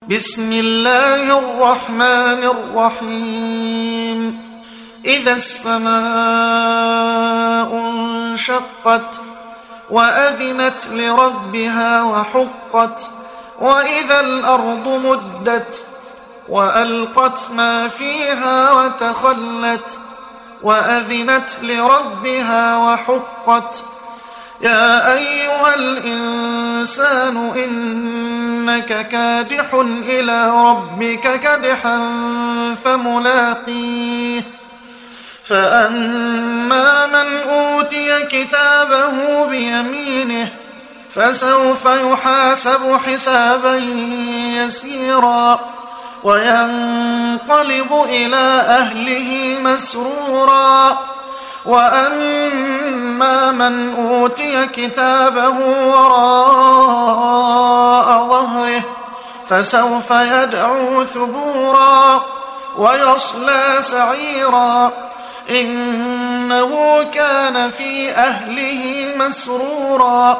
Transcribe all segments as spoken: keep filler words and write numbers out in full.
بسم الله الرحمن الرحيم إذا السماء انشقت وأذنت لربها وحقت وإذا الأرض مدت وألقت ما فيها وتخلت وأذنت لربها وحقت يا أيها الإنسان إنك كادح إلى ربك كدحا فملاقيه فأما من أوتي كتابه بيمينه فسوف يحاسب حسابا يسيرا وينقلب إلى أهله مسرورا وأما من أوتي كتابه وراء ظهره فسوف يدعو ثبورا ويصلى سعيرا إنه كان في أهله مسرورا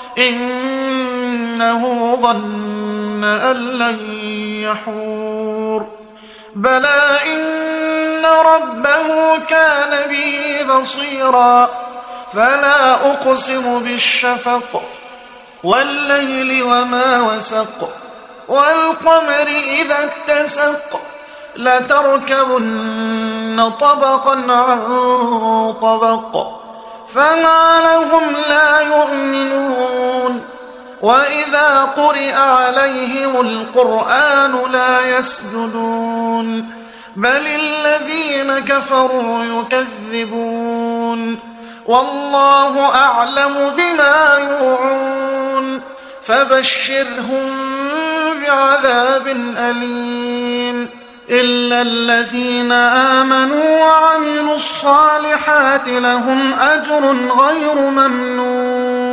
إنه ظن أن لن يحور بلى إن ربه كان به بصيرا فلا أقسم بالشفق والليل وما وسق والقمر إذا اتسق لتركبن طبقا عن طبق فما لهم لا يؤمنون وإذا قرئ عليهم القرآن لا يسجدون بل الذين كفروا يكذبون والله أعلم بما يوعون فبشرهم بعذاب أليم إلا الذين آمنوا وعملوا الصالحات لهم أجر غير ممنون